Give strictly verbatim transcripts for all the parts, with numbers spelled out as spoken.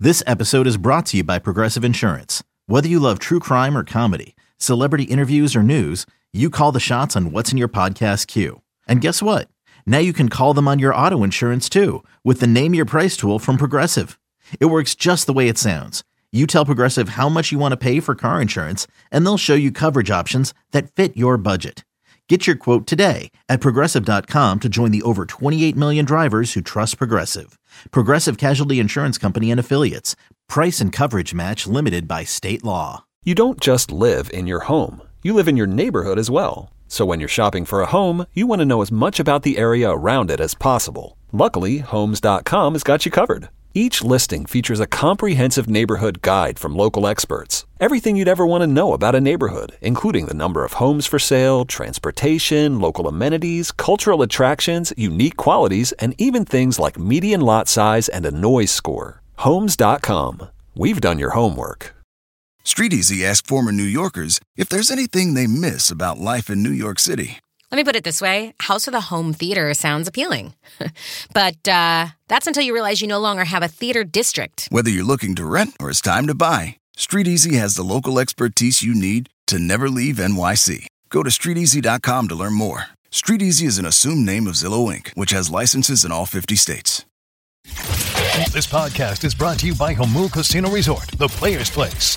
This episode is brought to you by Progressive Insurance. Whether you love true crime or comedy, celebrity interviews or news, you call the shots on what's in your podcast queue. And guess what? Now you can call them on your auto insurance too with the Name Your Price tool from Progressive. It works just the way it sounds. You tell Progressive how much you want to pay for car insurance, and they'll show you coverage options that fit your budget. Get your quote today at Progressive dot com to join the over twenty-eight million drivers who trust Progressive. Progressive Casualty Insurance Company and Affiliates. Price and coverage match limited by state law. You don't just live in your home. You live in your neighborhood as well. So when you're shopping for a home, you want to know as much about the area around it as possible. Luckily, Homes dot com has got you covered. Each listing features a comprehensive neighborhood guide from local experts. Everything you'd ever want to know about a neighborhood, including the number of homes for sale, transportation, local amenities, cultural attractions, unique qualities, and even things like median lot size and a noise score. Homes dot com. We've done your homework. StreetEasy asked former New Yorkers if there's anything they miss about life in New York City. Let me put it this way. House with a home theater sounds appealing. But uh, that's until you realize you no longer have a theater district. Whether you're looking to rent or it's time to buy, StreetEasy has the local expertise you need to never leave N Y C. Go to street easy dot com to learn more. StreetEasy is an assumed name of Zillow Incorporated, which has licenses in all fifty states. This podcast is brought to you by Jamul Casino Resort, the Players Place.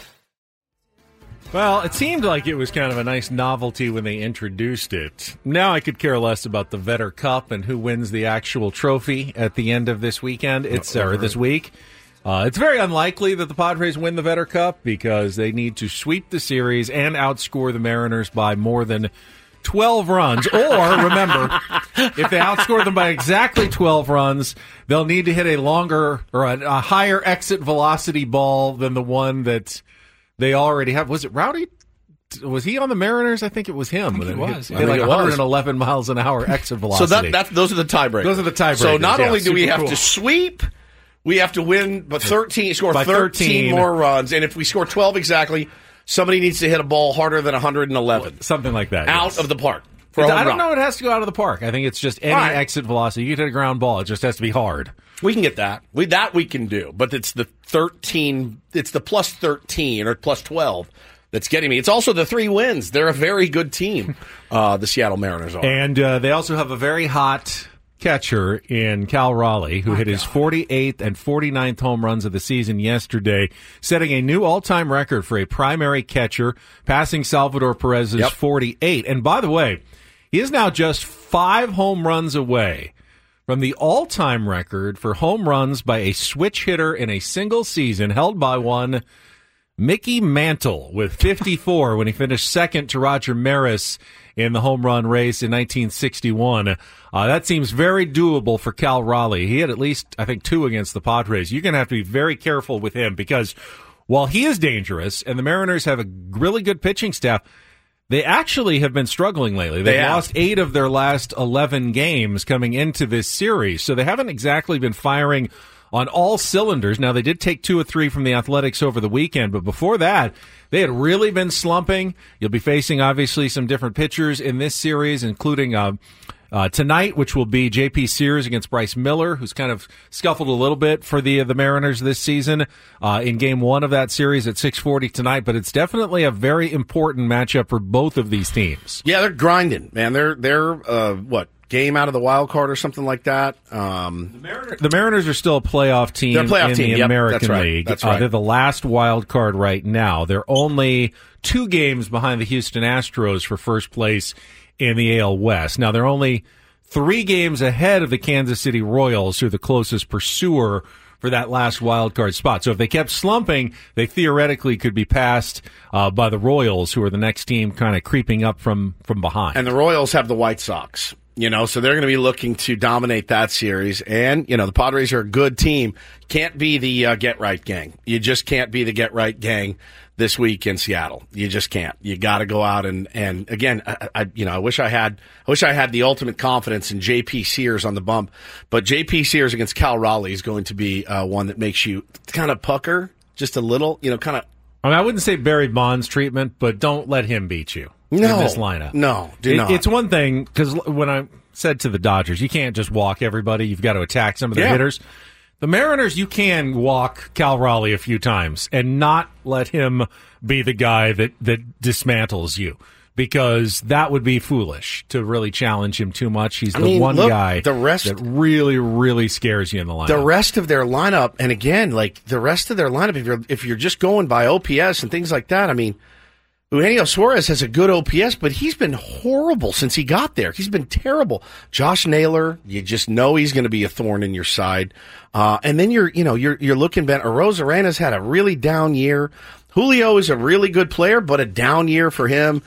Well, it seemed like it was kind of a nice novelty when they introduced it. Now I could care less about the Vetter Cup and who wins the actual trophy at the end of this weekend. It's or this week. Uh, it's very unlikely that the Padres win the Vetter Cup because they need to sweep the series and outscore the Mariners by more than twelve runs. Or, remember, if they outscore them by exactly twelve runs, they'll need to hit a longer or a, a higher exit velocity ball than the one that they already have. Was it Rowdy? Was he on the Mariners? I think it was him. I think it was. He had like one hundred eleven miles an hour exit velocity. So that, that those are the tiebreakers. Those are the tiebreakers. So not yeah, only do we have cool. to sweep, we have to win, but thirteen score By thirteen, thirteen more runs, and if we score twelve exactly, somebody needs to hit a ball harder than one hundred eleven, something like that, out yes. of the park. For I a don't run. know. It has to go out of the park. I think it's just any right. exit velocity. You can hit a ground ball. It just has to be hard. We can get that. We that we can do, but it's the thirteen. It's the plus thirteen or plus twelve that's getting me. It's also the three wins. They're a very good team. Uh, the Seattle Mariners are, and uh, they also have a very hot catcher in Cal Raleigh, who My hit God. his forty-eighth and forty-ninth home runs of the season yesterday, setting a new all-time record for a primary catcher, passing Salvador Perez's Yep. forty-eight. And by the way, he is now just five home runs away from the all-time record for home runs by a switch hitter in a single season, held by one Mickey Mantle with fifty-four when he finished second to Roger Maris in the home run race in nineteen sixty-one. Uh, that seems very doable for Cal Raleigh. He had at least, I think, two against the Padres. You're going to have to be very careful with him because while he is dangerous and the Mariners have a really good pitching staff, they actually have been struggling lately. They've They have. lost eight of their last eleven games coming into this series, so they haven't exactly been firing on all cylinders. Now, they did take two or three from the Athletics over the weekend, but before that, they had really been slumping. You'll be facing, obviously, some different pitchers in this series, including uh, uh, tonight, which will be J P Sears against Bryce Miller, who's kind of scuffled a little bit for the the Mariners this season uh, in game one of that series at six forty tonight, but it's definitely a very important matchup for both of these teams. Yeah, they're grinding, man. They're they're uh, what game out of the wild card or something like that. Um, the, Mariners, the Mariners are still a playoff team They're a playoff in team. the Yep, American that's right. League. That's Uh, right. they're the last wild card right now. They're only two games behind the Houston Astros for first place in the A L West. Now, they're only three games ahead of the Kansas City Royals, who are the closest pursuer for that last wild card spot. So if they kept slumping, they theoretically could be passed uh, by the Royals, who are the next team kind of creeping up from, from behind. And the Royals have the White Sox, you know, so they're going to be looking to dominate that series. And, you know, the Padres are a good team. Can't be the uh, get-right gang. You just can't be the get-right gang this week in Seattle. You just can't. You got to go out and, and again, I, I, you know, I wish I had, I wish I had the ultimate confidence in J P Sears on the bump, but J P Sears against Cal Raleigh is going to be uh, one that makes you kind of pucker just a little, you know, kind of. I mean, I wouldn't say Barry Bonds treatment, but don't let him beat you no, in this lineup. No, do it, not. It's one thing, because when I said to the Dodgers, you can't just walk everybody. You've got to attack some of the yeah. hitters. The Mariners, you can walk Cal Raleigh a few times and not let him be the guy that, that dismantles you, because that would be foolish to really challenge him too much. He's the I mean, one look, guy the rest, that really, really scares you in the lineup. The rest of their lineup, and again, like the rest of their lineup, if you're if you're just going by O P S and things like that, I mean, Eugenio Suarez has a good O P S, but he's been horrible since he got there. He's been terrible. Josh Naylor, you just know he's going to be a thorn in your side. Uh, and then you're, you know, you're you're looking. Ben Arozarena's had a really down year. Julio is a really good player, but a down year for him.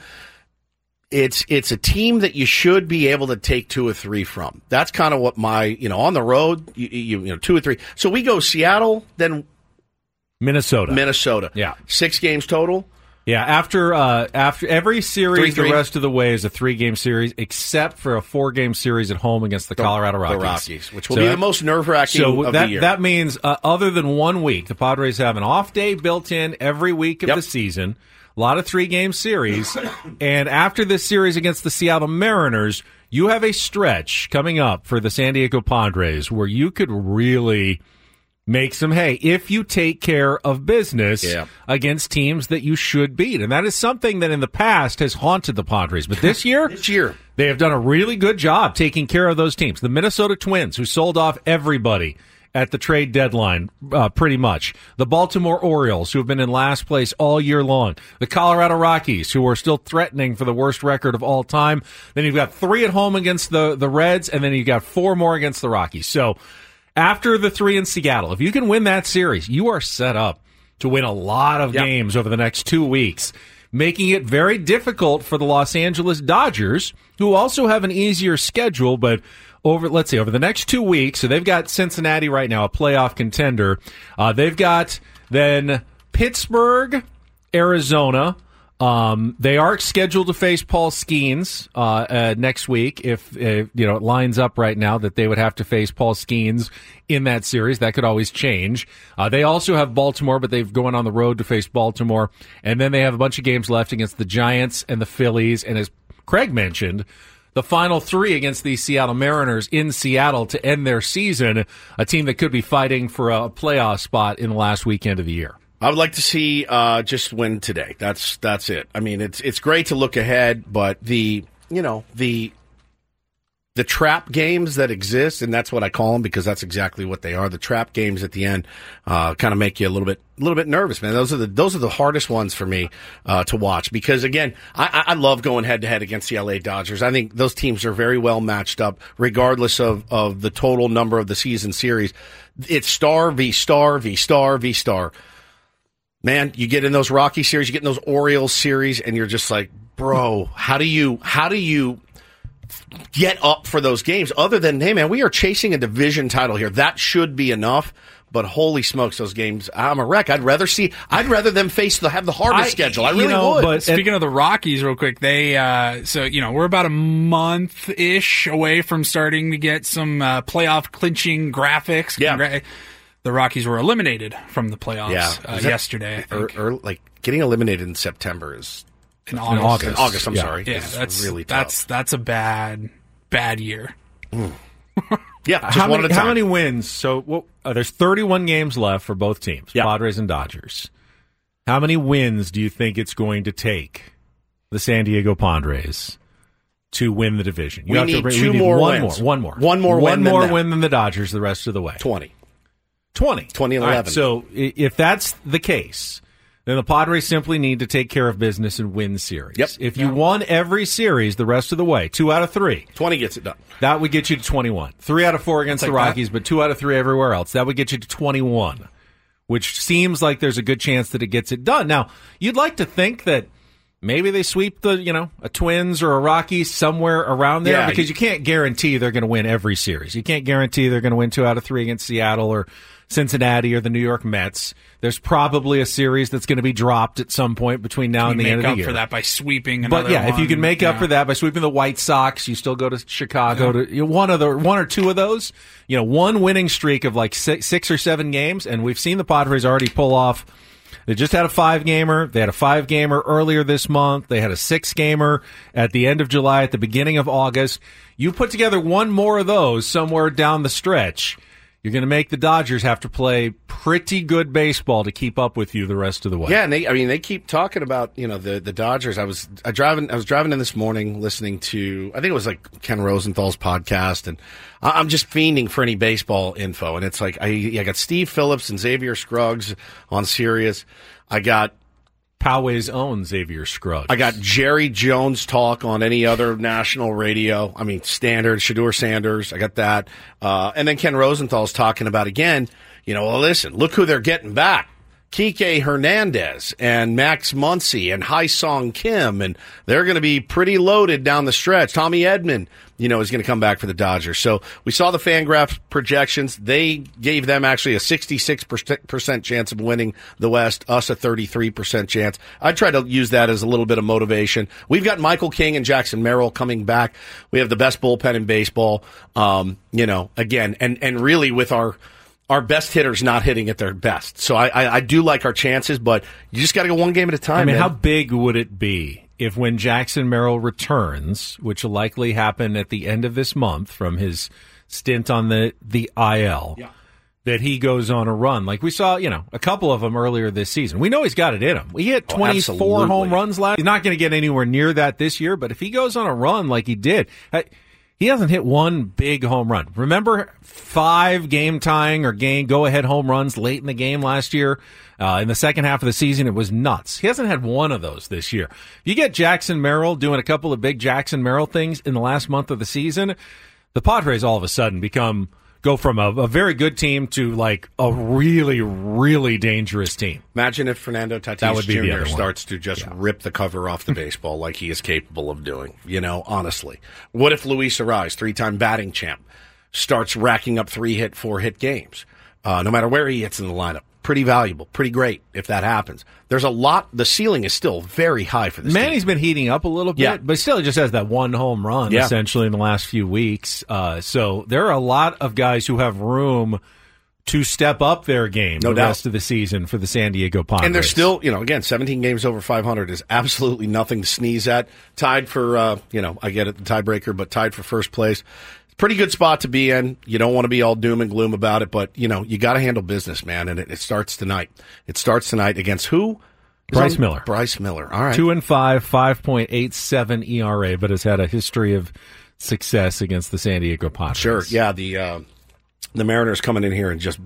It's it's a team that you should be able to take two or three from. That's kind of what my, you know, on the road, you, you, you know, two or three. So we go Seattle, then Minnesota. Minnesota. Yeah. Six games total. Yeah, after uh, after every series, three, three. the rest of the way is a three-game series, except for a four-game series at home against the, the Colorado Rockies. The Rockies, which will so be that, the most nerve-wracking so of that, the year. That means, uh, other than one week, the Padres have an off day built in every week of yep. the season, a lot of three-game series, and after this series against the Seattle Mariners, you have a stretch coming up for the San Diego Padres where you could really make some hay if you take care of business yeah. against teams that you should beat. And that is something that in the past has haunted the Padres. But this year, this year, they have done a really good job taking care of those teams. The Minnesota Twins, who sold off everybody at the trade deadline, uh, pretty much. The Baltimore Orioles, who have been in last place all year long. The Colorado Rockies, who are still threatening for the worst record of all time. Then you've got three at home against the, the Reds, and then you've got four more against the Rockies. So after the three in Seattle, if you can win that series, you are set up to win a lot of yep. games over the next two weeks, making it very difficult for the Los Angeles Dodgers, who also have an easier schedule, but over, let's see, over the next two weeks, so they've got Cincinnati right now, a playoff contender. Uh, they've got then Pittsburgh, Arizona. Um, they are scheduled to face Paul Skeens uh, uh, next week. If uh, you know it lines up right now that they would have to face Paul Skeens in that series, that could always change. Uh, they also have Baltimore, but they've gone on the road to face Baltimore, and then they have a bunch of games left against the Giants and the Phillies. And as Craig mentioned, the final three against the Seattle Mariners in Seattle to end their season, a team that could be fighting for a playoff spot in the last weekend of the year. I would like to see uh, just win today. That's that's it. I mean, it's it's great to look ahead, but the you know the the trap games that exist, and that's what I call them because that's exactly what they are. The trap games at the end uh, kind of make you a little bit a little bit nervous, man. Those are the those are the hardest ones for me uh, to watch because again, I, I love going head to head against the L A Dodgers. I think those teams are very well matched up, regardless of of the total number of the season series. It's star v star v star v star. Man, you get in those Rocky series, you get in those Orioles series, and you're just like, bro, how do you how do you get up for those games? Other than, hey, man, we are chasing a division title here. That should be enough. But holy smokes, those games! I'm a wreck. I'd rather see. I'd rather them face the have the hardest I, schedule. I really you know, would. But speaking of the Rockies, real quick, they uh, so you know we're about a month ish away from starting to get some uh, playoff clinching graphics. Yeah. Congra- The Rockies were eliminated from the playoffs yeah. uh, that, yesterday. I think. Or, or like getting eliminated in September is in August. In August, in August I'm yeah. sorry. Yeah, it's that's really tough. that's that's a bad bad year. Mm. Yeah, just how one many, at a time. How many wins? So well, uh, there's thirty-one games left for both teams, yeah. Padres and Dodgers. How many wins do you think it's going to take the San Diego Padres to win the division? You we have need to, two we need more one wins. more, one more, one more, one win more than win than the Dodgers the rest of the way. Twenty. Twenty. Twenty and All right, eleven. so if that's the case, then the Padres simply need to take care of business and win series. Yep. If you won every series the rest of the way, two out of three, twenty gets it done. that would get you to twenty-one. Three out of four against Like the Rockies, that. but two out of three everywhere else. That would get you to twenty-one, which seems like there's a good chance that it gets it done. Now, you'd like to think that maybe they sweep the, you know, a Twins or a Rockies somewhere around there Yeah, because you- you can't guarantee they're going to win every series. You can't guarantee they're going to win two out of three against Seattle or Cincinnati or the New York Mets. There's probably a series that's going to be dropped at some point between now You and the make end of the up year. for that by sweeping another But yeah, if you one, can make up yeah. for that by sweeping the White Sox, you still go to Chicago to you know, one of the one or two of those. You know, one winning streak of like six, six or seven games, and we've seen the Padres already pull off. They just had a five gamer. They had a five gamer earlier this month. They had a six gamer at the end of July, at the beginning of August. You put together one more of those somewhere down the stretch, you're going to make the Dodgers have to play pretty good baseball to keep up with you the rest of the way. Yeah, and they, I mean, they keep talking about, you know, the, the Dodgers. I was I driving I was driving in this morning listening to, I think it was like Ken Rosenthal's podcast, and I'm just fiending for any baseball info. And it's like, I, I got Steve Phillips and Xavier Scruggs on Sirius. I got Poway's own Xavier Scruggs. I got Jerry Jones talk on any other national radio. I mean, standard, Shedeur Sanders. I got that. Uh, and then Ken Rosenthal's talking about, again, you know, well, listen, look who they're getting back. Kike Hernandez and Max Muncy and Hai-Song Kim, and they're going to be pretty loaded down the stretch. Tommy Edman, you know, is going to come back for the Dodgers. So we saw the Fangraph projections. They gave them actually a sixty-six percent chance of winning the West, us a thirty-three percent chance. I try to use that as a little bit of motivation. We've got Michael King and Jackson Merrill coming back. We have the best bullpen in baseball, um, you know, again, and, and really with our our best hitters not hitting at their best. So I, I, I do like our chances, but you just got to go one game at a time. I mean, man. How big would it be if when Jackson Merrill returns, which will likely happen at the end of this month from his stint on the, the I L, yeah. that he goes on a run? Like we saw, you know, a couple of them earlier this season. We know he's got it in him. He hit twenty-four oh, home runs last. He's not going to get anywhere near that this year, but if he goes on a run like he did, I, he hasn't hit one big home run. Remember five game-tying or game go-ahead home runs late in the game last year? Uh, in the second half of the season, it was nuts. He hasn't had one of those this year. You get Jackson Merrill doing a couple of big Jackson Merrill things in the last month of the season, the Padres all of a sudden become go from a, a very good team to like a really, really dangerous team. Imagine if Fernando Tatis Junior starts to just yeah. rip the cover off the baseball like he is capable of doing, you know, honestly. What if Luis Arraez, three-time batting champ, starts racking up three-hit, four-hit games, uh, no matter where he hits in the lineup? Pretty valuable, pretty great if that happens. There's a lot. The ceiling is still very high for this Manny's team. been heating up a little bit, yeah. but still just has that one home run yeah. essentially in the last few weeks. Uh, so there are a lot of guys who have room to step up their game no the doubt. rest of the season for the San Diego Padres. And they're still, you know, again, seventeen games over five hundred is absolutely nothing to sneeze at. Tied for, uh, you know, I get it, the tiebreaker, but tied for first place. Pretty good spot to be in. You don't want to be all doom and gloom about it, but, you know, you got to handle business, man, and it, it starts tonight. It starts tonight against who? Bryce Miller. Bryce Miller. All right. Two and five, five point eight seven E R A, but has had a history of success against the San Diego Padres. Sure. Yeah. The uh, the Mariners coming in here and just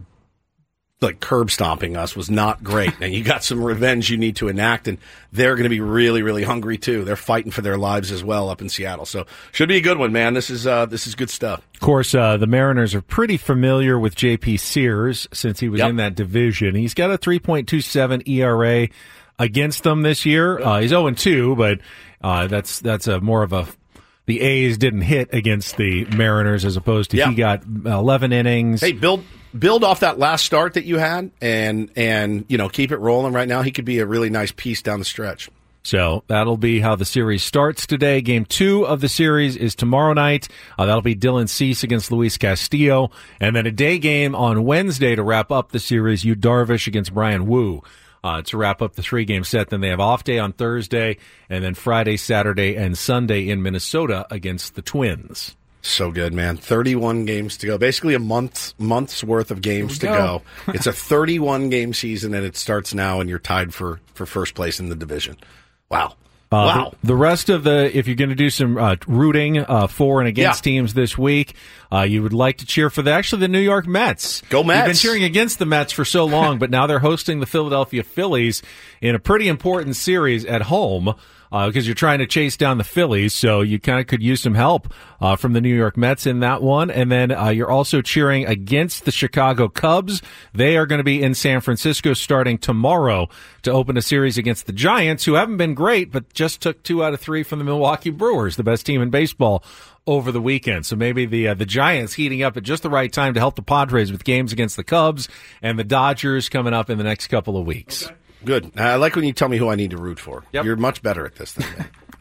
like curb stomping us was not great. And you got some revenge you need to enact, and they're going to be really, really hungry too. They're fighting for their lives as well up in Seattle. So should be a good one, man. This is uh, this is good stuff. Of course, uh, the Mariners are pretty familiar with J P Sears since he was yep. in that division. He's got a three point two seven E R A against them this year. Uh, he's oh and two, but uh, that's that's a more of a the A's didn't hit against the Mariners as opposed to yep. he got eleven innings. Hey, build build off that last start that you had, and and you know keep it rolling. Right now, he could be a really nice piece down the stretch. So that'll be how the series starts today. Game two of the series is tomorrow night. Uh, that'll be Dylan Cease against Luis Castillo. And then a day game on Wednesday to wrap up the series, Yu Darvish against Brian Wu uh, to wrap up the three-game set. Then they have off day on Thursday, and then Friday, Saturday, and Sunday in Minnesota against the Twins. So good, man. thirty-one games to go. Basically a month, month's worth of games to go. go. It's a thirty-one game season, and it starts now, and you're tied for, for first place in the division. Wow. Uh, wow. The, the rest of the, if you're going to do some uh, rooting uh, for and against yeah. teams this week, uh, you would like to cheer for the, actually the New York Mets. Go Mets. You've been cheering against the Mets for so long, but now they're hosting the Philadelphia Phillies in a pretty important series at home. Because uh, you're trying to chase down the Phillies, so you kind of could use some help uh, from the New York Mets in that one. And then uh, you're also cheering against the Chicago Cubs. They are going to be in San Francisco starting tomorrow to open a series against the Giants, who haven't been great, but just took two out of three from the Milwaukee Brewers, the best team in baseball, over the weekend. So maybe the uh, the Giants heating up at just the right time to help the Padres with games against the Cubs, and the Dodgers coming up in the next couple of weeks. Okay. Good. I like when you tell me who I need to root for. Yep. You're much better at this than me.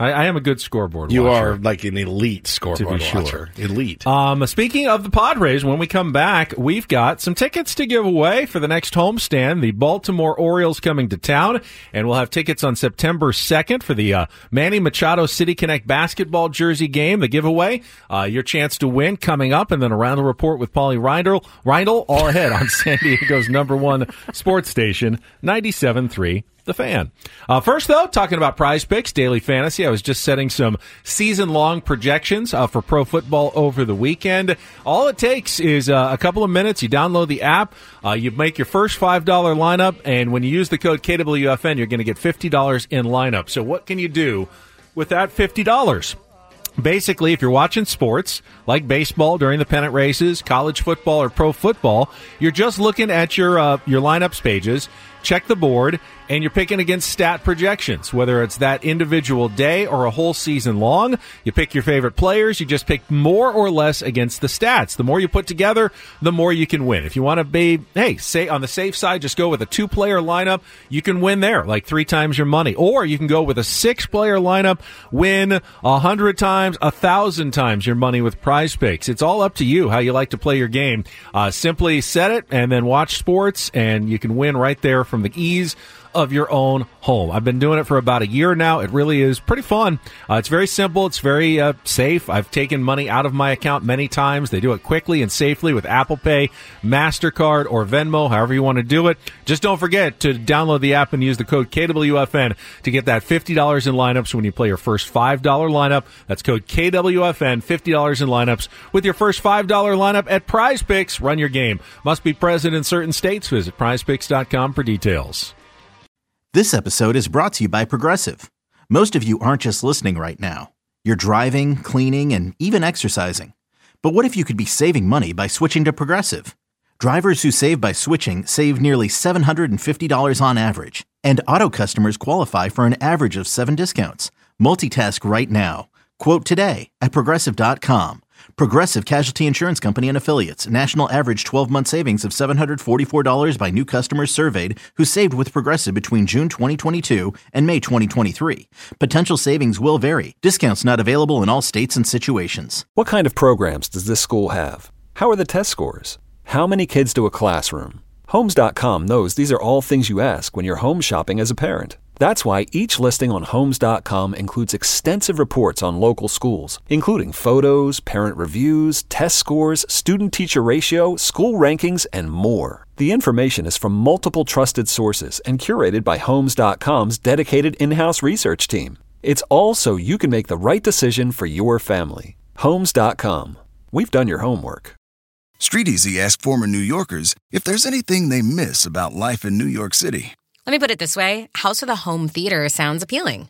I, I am a good scoreboard you watcher. are like an elite scoreboard to be watcher. Sure. Elite. Um, speaking of the Padres, when we come back, we've got some tickets to give away for the next homestand. The Baltimore Orioles coming to town, and we'll have tickets on September second for the uh, Manny Machado City Connect basketball jersey game, the giveaway. Uh, your chance to win coming up, and then a round report with Paulie Reindl, Reindl all ahead on San Diego's number one sports station, ninety-seven point three. The Fan. Uh, first, though, talking about Prize Picks, Daily Fantasy. I was just setting some season-long projections uh, for pro football over the weekend. All it takes is uh, a couple of minutes. You download the app. Uh, you make your first five dollar lineup, and when you use the code K W F N, you're going to get fifty dollars in lineup. So what can you do with that fifty dollars? Basically, if you're watching sports like baseball during the pennant races, college football, or pro football, you're just looking at your uh, your lineups pages, check the board, and you're picking against stat projections, whether it's that individual day or a whole season long. You pick your favorite players. You just pick more or less against the stats. The more you put together, the more you can win. If you want to be, hey, say on the safe side, just go with a two-player lineup. You can win there, like three times your money. Or you can go with a six-player lineup, win a hundred times, a thousand times your money with Prize Picks. It's all up to you how you like to play your game. Uh, simply set it and then watch sports, and you can win right there from the ease of your own home. I've been doing it for about a year now. It really is pretty fun. Uh, it's very simple. It's very uh, safe. I've taken money out of my account many times. They do it quickly and safely with Apple Pay, MasterCard, or Venmo, however you want to do it. Just don't forget to download the app and use the code K W F N to get that fifty dollars in lineups when you play your first five dollar lineup. That's code K W F N, fifty dollars in lineups with your first five dollar lineup at Prize Picks. Run your game. Must be present in certain states. Visit prize picks dot com for details. This episode is brought to you by Progressive. Most of you aren't just listening right now. You're driving, cleaning, and even exercising. But what if you could be saving money by switching to Progressive? Drivers who save by switching save nearly seven hundred fifty dollars on average. And auto customers qualify for an average of seven discounts. Multitask right now. Quote today at Progressive dot com. Progressive Casualty Insurance Company and Affiliates. National average twelve-month savings of seven hundred forty-four dollars by new customers surveyed who saved with Progressive between June twenty twenty-two and May twenty twenty-three. Potential savings will vary. Discounts not available in all states and situations. What kind of programs does this school have? How are the test scores? How many kids do a classroom? Homes dot com knows these are all things you ask when you're home shopping as a parent. That's why each listing on Homes dot com includes extensive reports on local schools, including photos, parent reviews, test scores, student-teacher ratio, school rankings, and more. The information is from multiple trusted sources and curated by Homes dot com's dedicated in-house research team. It's all so you can make the right decision for your family. Homes dot com. We've done your homework. StreetEasy asked former New Yorkers if there's anything they miss about life in New York City. Let me put it this way. House with a home theater sounds appealing.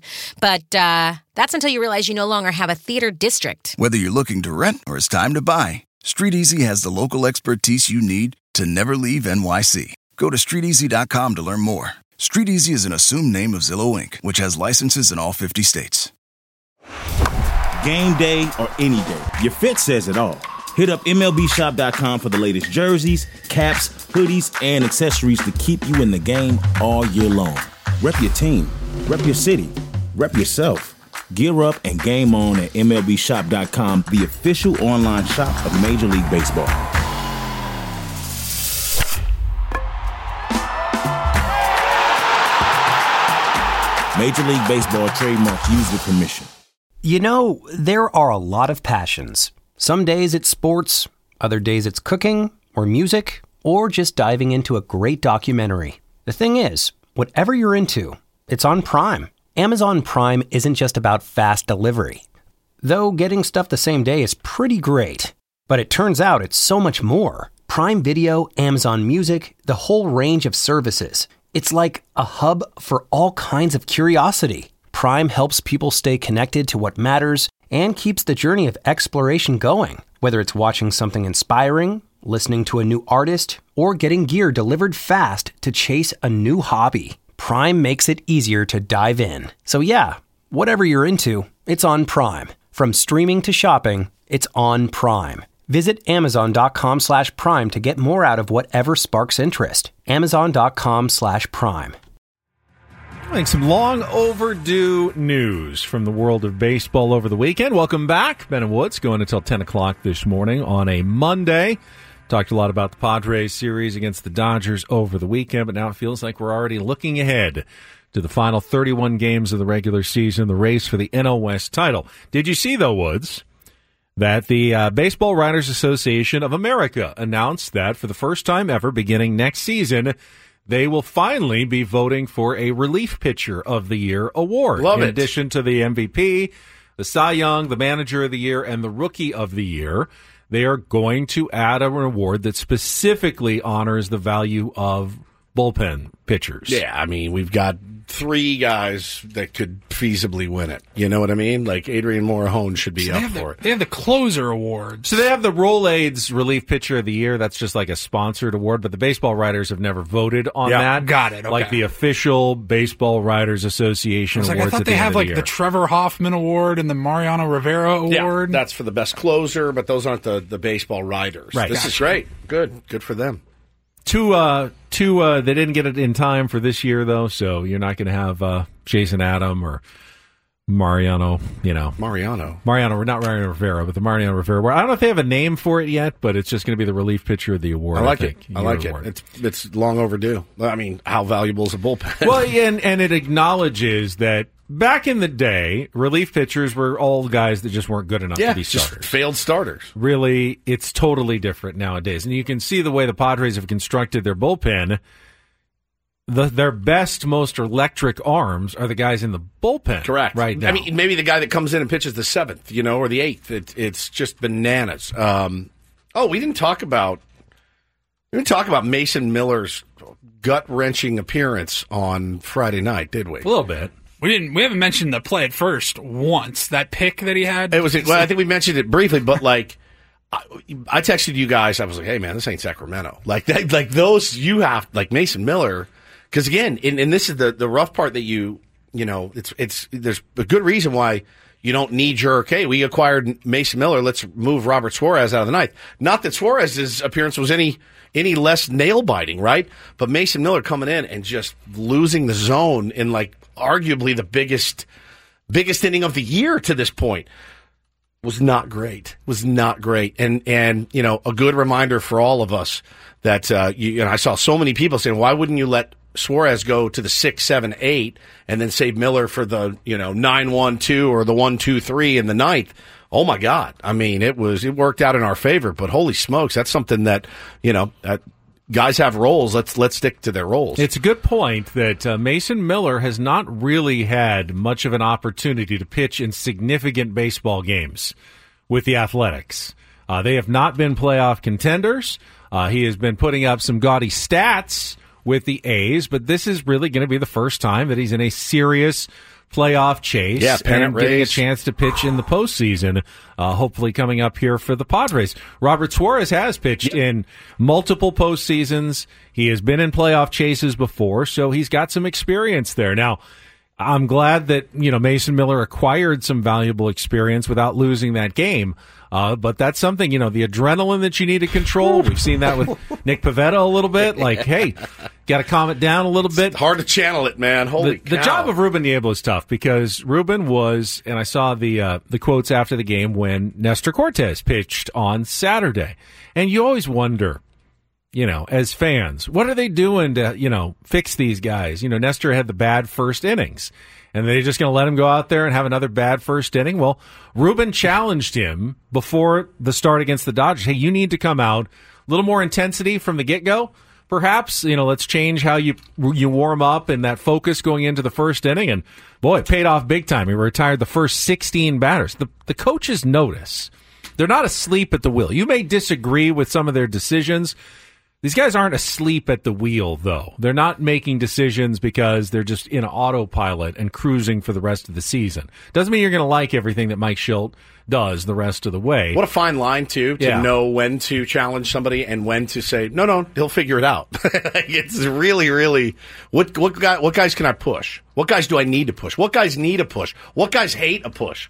But uh, that's until you realize you no longer have a theater district. Whether you're looking to rent or it's time to buy, StreetEasy has the local expertise you need to never leave N Y C. Go to street easy dot com to learn more. StreetEasy is an assumed name of Zillow Incorporated, which has licenses in all fifty states. Game day or any day, your fit says it all. Hit up M L B shop dot com for the latest jerseys, caps, hoodies, and accessories to keep you in the game all year long. Rep your team, rep your city, rep yourself. Gear up and game on at M L B shop dot com, the official online shop of Major League Baseball. Major League Baseball trademark used with permission. You know, there are a lot of passions. Some days it's sports, other days it's cooking, or music, or just diving into a great documentary. The thing is, whatever you're into, it's on Prime. Amazon Prime isn't just about fast delivery. Though getting stuff the same day is pretty great. But it turns out it's so much more. Prime Video, Amazon Music, the whole range of services. It's like a hub for all kinds of curiosity. Prime helps people stay connected to what matters and keeps the journey of exploration going. Whether it's watching something inspiring, listening to a new artist, or getting gear delivered fast to chase a new hobby, Prime makes it easier to dive in. So yeah, whatever you're into, it's on Prime. From streaming to shopping, it's on Prime. Visit amazon dot com slash prime to get more out of whatever sparks interest. amazon dot com slash prime. I think some long overdue news from the world of baseball over the weekend. Welcome back. Ben and Woods going until ten o'clock this morning on a Monday. Talked a lot about the Padres series against the Dodgers over the weekend, but now it feels like we're already looking ahead to the final thirty-one games of the regular season, the race for the N L West title. Did you see, though, Woods, that the uh, Baseball Writers Association of America announced that for the first time ever, beginning next season, they will finally be voting for a Relief Pitcher of the Year award. Love in it. addition to the M V P, the Cy Young, the Manager of the Year, and the Rookie of the Year, they are going to add an award that specifically honors the value of bullpen pitchers. Yeah, I mean, we've got three guys that could feasibly win it. You know what I mean? Like Adrian Morahone should be So up they have for the, it. They have the closer awards. So they have the Rolaids Relief Pitcher of the Year. That's just like a sponsored award, but the baseball writers have never voted on Yeah, that. got it, okay. Like the official Baseball Writers Association I was like, awards I thought at the they end have of the like year. the Trevor Hoffman Award and the Mariano Rivera Award. Yeah, that's for the best closer, but those aren't the, the baseball writers. Right. This Gotcha. is great. Good. Good for them. Two, uh, two, uh, they didn't get it in time for this year, though, so you're not going to have uh, Jason Adam or Mariano, you know. Mariano. Mariano, not Mariano Rivera, but the Mariano Rivera Award. I don't know if they have a name for it yet, but it's just going to be the Relief Pitcher of the Award. I like I it. think, I year like award. it. It's it's long overdue. I mean, how valuable is a bullpen? Well, and, and it acknowledges that back in the day, relief pitchers were all guys that just weren't good enough yeah, to be just starters. failed starters. Really, it's totally different nowadays. And you can see the way the Padres have constructed their bullpen. The, their best, most electric arms are the guys in the bullpen. Correct. Right now. I mean, maybe the guy that comes in and pitches the seventh, you know, or the eighth. It, it's just bananas. Um, oh, we didn't talk about we didn't talk about Mason Miller's gut wrenching appearance on Friday night, did we? a little bit. We didn't. We haven't mentioned the play at first once. That pick that he had. It was. Well, I think we mentioned it briefly, but like, I, I texted you guys. I was like, "Hey, man, this ain't Sacramento." Like that. Like those. You have like Mason Miller. Because again, and, and this is the, the rough part that you, you know, it's, it's, there's a good reason why you don't need your, okay, we acquired Mason Miller, let's move Robert Suarez out of the ninth. Not that Suarez's appearance was any, any less nail biting, right? But Mason Miller coming in and just losing the zone in like arguably the biggest, biggest inning of the year to this point was not great, was not great. And, and, you know, a good reminder for all of us that, uh, you, and I saw so many people saying, why wouldn't you let Suarez go to the six, seven, eight, and then save Miller for the, you know, nine, one, two, or the one, two, three in the ninth. Oh my God. I mean, it was, it worked out in our favor, but holy smokes, that's something that, you know, uh, guys have roles. Let's, let's stick to their roles. It's a good point that uh, Mason Miller has not really had much of an opportunity to pitch in significant baseball games with the Athletics. Uh, they have not been playoff contenders. Uh, he has been putting up some gaudy stats with the A's, but this is really going to be the first time that he's in a serious playoff chase yeah, and getting a race. chance to pitch in the postseason, uh, hopefully coming up here for the Padres. Robert Suarez has pitched yep. in multiple postseasons. He has been in playoff chases before, so he's got some experience there. Now, I'm glad that, you know, Mason Miller acquired some valuable experience without losing that game. Uh, but that's something, you know, the adrenaline that you need to control. We've seen that with Nick Pivetta a little bit. Like, hey, got to calm it down a little bit. It's hard to channel it, man. Holy the, the cow. job of Ruben Niebla is tough because Ruben was, and I saw the uh, the quotes after the game when Nestor Cortes pitched on Saturday. And you always wonder, you know, as fans, what are they doing to, you know, fix these guys? You know, Nestor had the bad first innings. And they're just going to let him go out there and have another bad first inning? Well, Ruben challenged him before the start against the Dodgers. Hey, you need to come out. A little more intensity from the get-go, perhaps. You know, let's change how you you warm up and that focus going into the first inning. And, boy, it paid off big time. He retired the first sixteen batters. The, the coaches notice. They're not asleep at the wheel. You may disagree with some of their decisions. These guys aren't asleep at the wheel, though. They're not making decisions because they're just in autopilot and cruising for the rest of the season. Doesn't mean you're going to like everything that Mike Schilt does the rest of the way. What a fine line, too, to yeah. know when to challenge somebody and when to say, no, no, he'll figure it out. It's really, really, what what guy, what guys can I push? What guys do I need to push? What guys need a push? What guys hate a push?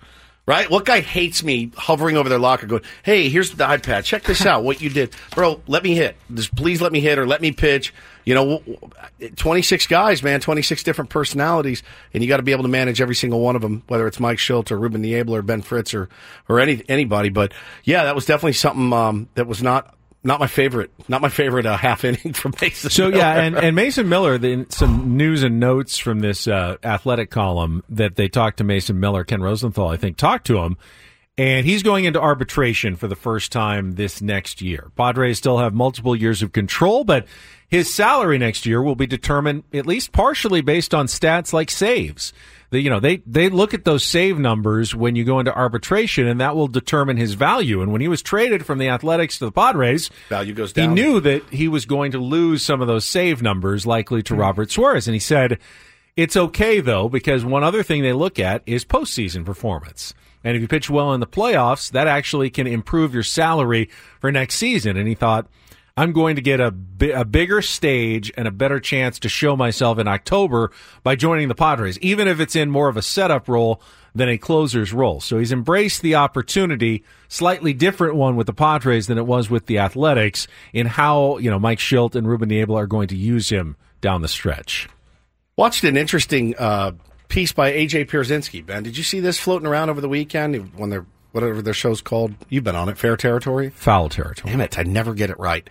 Right? What guy hates me hovering over their locker going, hey, here's the iPad. Check this out, what you did. Bro, let me hit. Just please let me hit or let me pitch. You know, twenty-six guys, man, twenty-six different personalities, and you got to be able to manage every single one of them, whether it's Mike Schilt or Ruben Niebla or Ben Fritz or, or any anybody. But, yeah, that was definitely something um, that was not not my favorite, not my favorite uh, half inning from Mason So, Miller. yeah, and, and Mason Miller, the, some news and notes from this uh, athletic column that they talked to Mason Miller, Ken Rosenthal, I think, talked to him, and he's going into arbitration for the first time this next year. Padres still have multiple years of control, but his salary next year will be determined at least partially based on stats like saves. The, you know, they, they look at those save numbers when you go into arbitration, and that will determine his value. And when he was traded from the Athletics to the Padres, value goes down. He knew that he was going to lose some of those save numbers, likely to mm-hmm. Robert Suarez. And he said, it's okay, though, because one other thing they look at is postseason performance. And if you pitch well in the playoffs, that actually can improve your salary for next season. And he thought, I'm going to get a, bi- a bigger stage and a better chance to show myself in October by joining the Padres, even if it's in more of a setup role than a closer's role. So he's embraced the opportunity, slightly different one with the Padres than it was with the Athletics, in how, you know, Mike Schilt and Ruben Niebla are going to use him down the stretch. Watched an interesting uh, piece by A J Pierzynski, Ben. Did you see this floating around over the weekend when they're whatever their show's called? You've been on it. Fair Territory? Foul Territory. Damn it. I never get it right.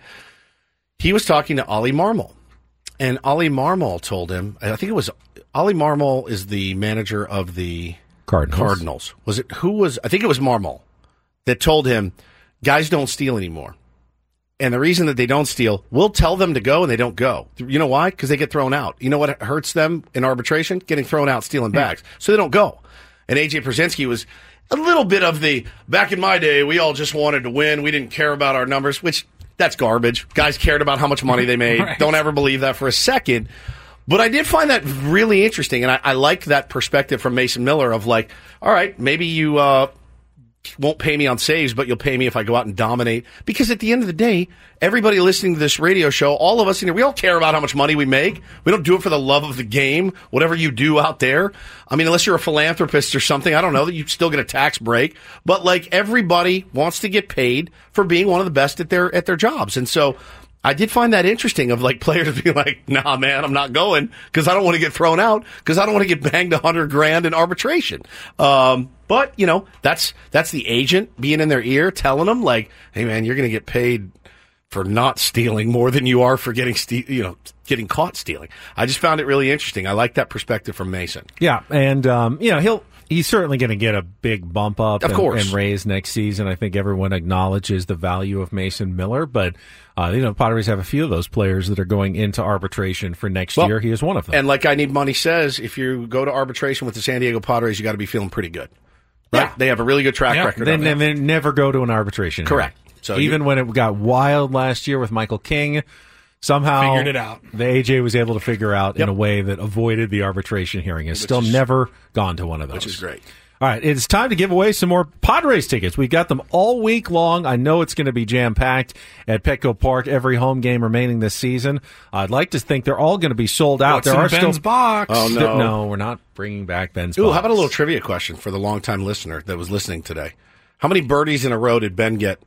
He was talking to Ollie Marmol. And Ollie Marmol told him, I think it was, Ollie Marmol is the manager of the Cardinals. Cardinals. Was it, who was, I think it was Marmol that told him, guys don't steal anymore. And the reason that they don't steal, we'll tell them to go and they don't go. You know why? Because they get thrown out. You know what hurts them in arbitration? Getting thrown out, stealing bags. So they don't go. And A J Pierzynski was a little bit of the, back in my day, we all just wanted to win. We didn't care about our numbers, which that's garbage. Guys cared about how much money they made. Right. Don't ever believe that for a second. But I did find that really interesting, and I, I like that perspective from Mason Miller of like, all right, maybe you uh, won't pay me on saves, but you'll pay me if I go out and dominate. Because at the end of the day, everybody listening to this radio show, all of us in here, we all care about how much money we make. We don't do it for the love of the game, whatever you do out there. I mean, unless you're a philanthropist or something, I don't know, that you still get a tax break. But like everybody wants to get paid for being one of the best at their at their jobs. And so I did find that interesting of like players being like, nah, man, I'm not going because I don't want to get thrown out because I don't want to get banged a hundred grand in arbitration. Um, but, you know, that's that's the agent being in their ear telling them like, hey, man, you're going to get paid for not stealing more than you are for getting, ste- you know, getting caught stealing. I just found it really interesting. I like that perspective from Mason. Yeah, and, um, you know, he'll he's certainly going to get a big bump up of and, course. and raise next season. I think everyone acknowledges the value of Mason Miller, but, uh, you know, Padres have a few of those players that are going into arbitration for next well, year. He is one of them. And like I Need Money says, if you go to arbitration with the San Diego Padres, you got to be feeling pretty good. Right? Yeah. They have a really good track yeah. record. Then they, they never go to an arbitration. Correct. So even you, when it got wild last year with Michael King, somehow figured it out. The A J was able to figure out yep. in a way that avoided the arbitration hearing. Has still is, never gone to one of those. Which is great. All right, it's time to give away some more Padres tickets. We've got them all week long. I know it's going to be jam-packed at Petco Park, every home game remaining this season. I'd like to think they're all going to be sold out. What's there in are Ben's still box? Oh, no. No, we're not bringing back Ben's Ooh, box. How about a little trivia question for the longtime listener that was listening today? How many birdies in a row did Ben get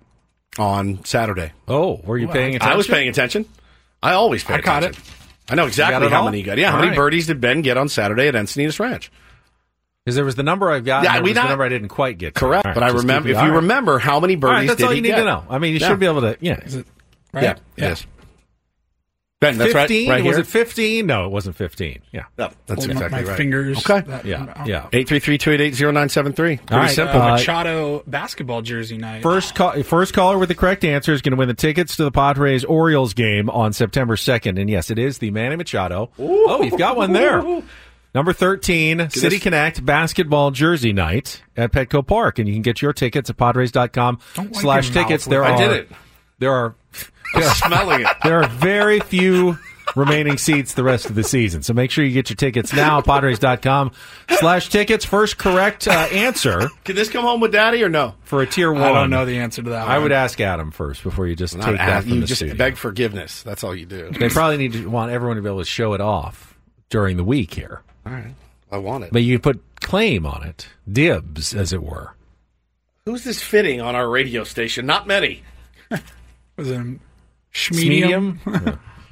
on Saturday? Oh, were you well, paying attention? I was paying attention. I always pay I attention. caught it. I know exactly how all? many he got. Yeah, all how many right. birdies did Ben get on Saturday at Encinitas Ranch? Because there was the number I've got, yeah, and there we was not, the number I didn't quite get to. Correct, right, but I remember. If you right. remember, how many birdies right, that's did all he you need get? to know. I mean, you yeah. should be able to. Yeah, is it right? Yeah, yeah. Yes. Ben, that's fifteen? right. Right was here. it fifteen? No, it wasn't fifteen. Yeah, no, that's Hold exactly my right. Fingers. Okay. That, yeah, yeah. Eight three three two eight eight zero nine seven three. Pretty right. simple. Uh, Uh, Machado basketball jersey night. First, call, first caller with the correct answer is going to win the tickets to the Padres Orioles game on September second. And yes, it is the Manny Machado. Ooh. Oh, you've got one there. Number thirteen, Get City this? Connect basketball jersey night at Petco Park. And you can get your tickets at Padres dot com slash tickets. There I are, did it. There are, I'm smelling it. There are very few remaining seats the rest of the season. So make sure you get your tickets now, Padres dot com slash tickets. First correct uh, answer. Can this come home with Daddy or no? For a tier one. I don't know the answer to that one. I would ask Adam first before you just Not take ask, that from you the just studio. beg forgiveness. That's all you do. They probably need to want everyone to be able to show it off during the week here. All right. I want it. But you put claim on it. Dibs, as it were. Who's this fitting on our radio station? Not many. Was it a schmedium? Yeah.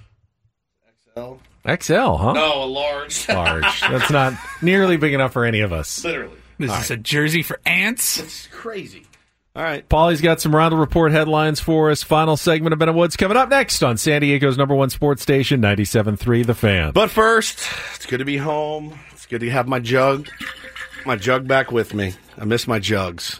X L? X L, huh? No, a large. Large. That's not nearly big enough for any of us. Literally. Is All this right. a jersey for ants? It's crazy. All right. Paulie's got some Roundel Report headlines for us. Final segment of Ben and Woods coming up next on San Diego's number one sports station, ninety-seven point three The Fan. But first, it's good to be home. It's good to have my jug, my jug back with me. I miss my jugs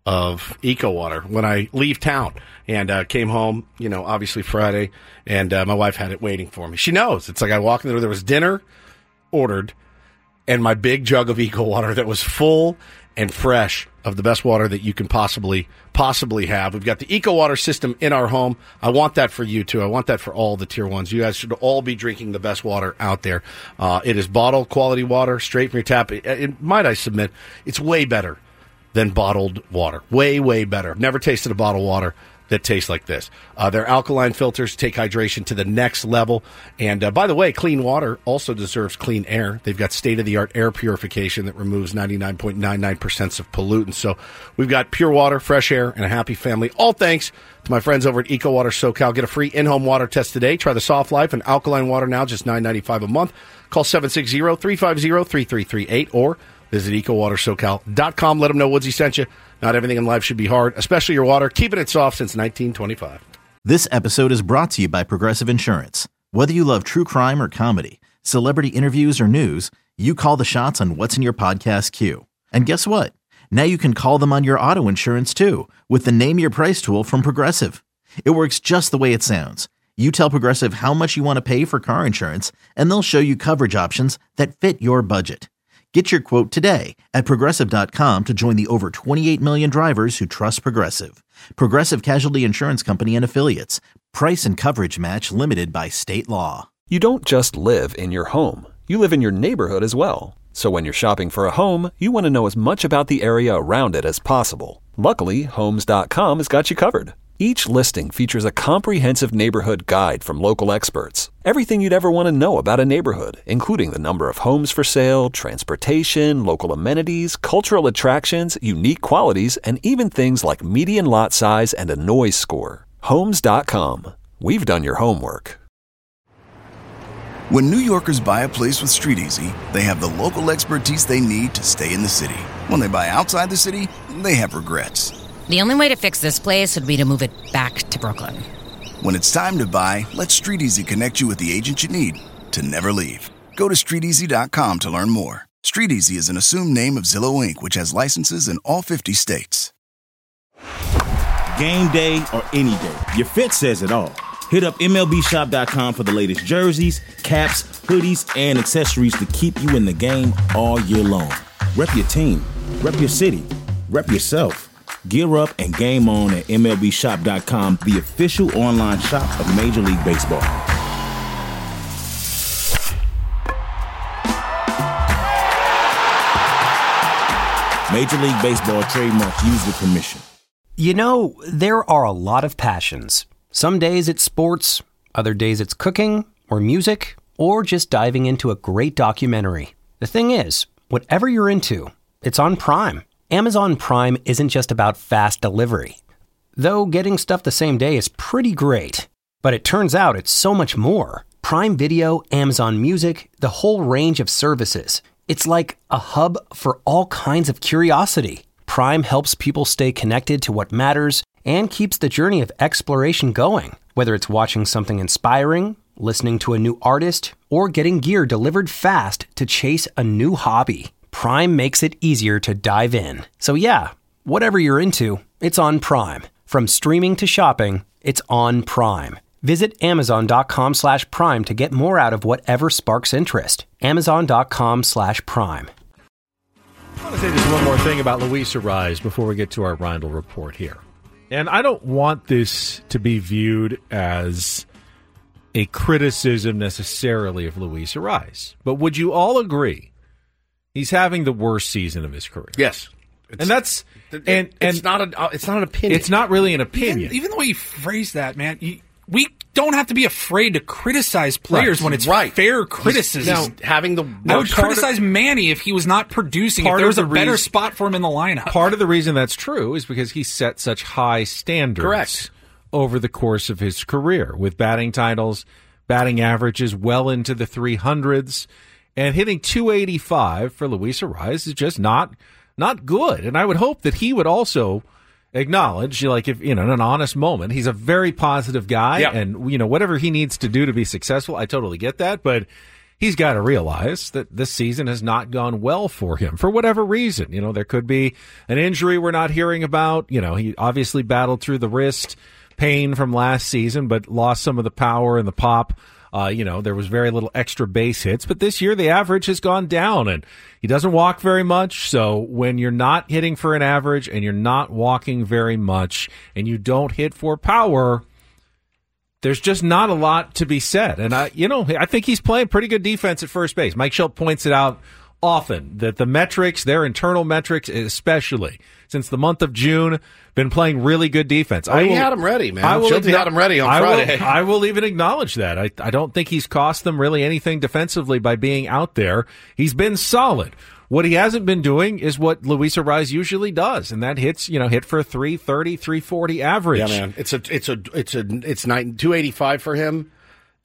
of Eco Water when I leave town. And uh, came home, you know, obviously Friday, and uh, my wife had it waiting for me. She knows. It's like I walked in there, there was dinner ordered, and my big jug of Eco Water that was full and fresh of the best water that you can possibly possibly have. We've got the Eco Water system in our home. I want that for you, too. I want that for all the tier ones. You guys should all be drinking the best water out there. Uh, it is bottled quality water, straight from your tap. It, it, might I submit, it's way better than bottled water. Way, way better. Never tasted a bottled water that tastes like this. Uh, their alkaline filters take hydration to the next level. And uh, by the way, clean water also deserves clean air. They've got state-of-the-art air purification that removes ninety-nine point nine nine percent of pollutants. So we've got pure water, fresh air, and a happy family. All thanks to my friends over at Eco Water SoCal. Get a free in-home water test today. Try the Soft Life and alkaline water now, just nine ninety-five a month. Call seven six zero, three five zero, three three three eight or visit eco water socal dot com. Let them know Woodsy sent you. Not everything in life should be hard, especially your water. Keeping it soft since nineteen twenty-five. This episode is brought to you by Progressive Insurance. Whether you love true crime or comedy, celebrity interviews or news, you call the shots on what's in your podcast queue. And guess what? Now you can call them on your auto insurance too with the Name Your Price tool from Progressive. It works just the way it sounds. You tell Progressive how much you want to pay for car insurance, and they'll show you coverage options that fit your budget. Get your quote today at Progressive dot com to join the over twenty-eight million drivers who trust Progressive. Progressive Casualty Insurance Company and Affiliates. Price and coverage match limited by state law. You don't just live in your home. You live in your neighborhood as well. So when you're shopping for a home, you want to know as much about the area around it as possible. Luckily, Homes dot com has got you covered. Each listing features a comprehensive neighborhood guide from local experts. Everything you'd ever want to know about a neighborhood, including the number of homes for sale, transportation, local amenities, cultural attractions, unique qualities, and even things like median lot size and a noise score. Homes dot com. We've done your homework. When New Yorkers buy a place with StreetEasy, they have the local expertise they need to stay in the city. When they buy outside the city, they have regrets. The only way to fix this place would be to move it back to Brooklyn. When it's time to buy, let StreetEasy connect you with the agent you need to never leave. Go to street easy dot com to learn more. StreetEasy is an assumed name of Zillow Incorporated, which has licenses in all fifty states. Game day or any day, your fit says it all. Hit up M L B shop dot com for the latest jerseys, caps, hoodies, and accessories to keep you in the game all year long. Rep your team, rep your city, rep yourself. Gear up and game on at M L B shop dot com, the official online shop of Major League Baseball. Major League Baseball trademarks used with permission. You know, there are a lot of passions. Some days it's sports, other days it's cooking or music, or just diving into a great documentary. The thing is, whatever you're into, it's on Prime. Amazon Prime isn't just about fast delivery. Though getting stuff the same day is pretty great. But it turns out it's so much more. Prime Video, Amazon Music, the whole range of services. It's like a hub for all kinds of curiosity. Prime helps people stay connected to what matters and keeps the journey of exploration going. Whether it's watching something inspiring, listening to a new artist, or getting gear delivered fast to chase a new hobby. Prime makes it easier to dive in. So yeah, whatever you're into, it's on Prime. From streaming to shopping, it's on Prime. Visit amazon dot com slash prime to get more out of whatever sparks interest. amazon dot com slash prime. I want to say just one more thing about Luis Arraez before we get to our Roundel Report here. And I don't want this to be viewed as a criticism necessarily of Luis Arraez. But would you all agree he's having the worst season of his career? Yes. It's, and that's it, and, and it's not a it's not an opinion. It's not really an opinion. Even, even the way you phrase that, man, you, we don't have to be afraid to criticize players right. when it's right. fair criticism. Now, having the I would criticize of, Manny if he was not producing. If there was a the better reason, spot for him in the lineup. Part of the reason that's true is because he set such high standards Correct. over the course of his career with batting titles, batting averages well into the three hundreds, and hitting two eighty-five for Luis Arraez is just not not good. And I would hope that he would also acknowledge, like, if you know, in an honest moment, he's a very positive guy, yep. and you know, whatever he needs to do to be successful, I totally get that, but he's got to realize that this season has not gone well for him for whatever reason. You know, there could be an injury we're not hearing about. You know, he obviously battled through the wrist pain from last season, but lost some of the power and the pop. Uh, you know, there was very little extra base hits, but this year the average has gone down, and he doesn't walk very much. So when you're not hitting for an average and you're not walking very much and you don't hit for power, there's just not a lot to be said. And I, you know, I think he's playing pretty good defense at first base. Mike Schultz points it out often that the metrics, their internal metrics, especially since the month of June, been playing really good defense. Oh, I he will, had him ready, man. I will Schultz had him ready on I Friday. Will, I will even acknowledge that. I, I don't think he's cost them really anything defensively by being out there. He's been solid. What he hasn't been doing is what Luis Arraez usually does, and that hits, you know, hit for three thirty, three forty average. Yeah, man. It's a, it's a, it's a, it's nine, two eighty-five for him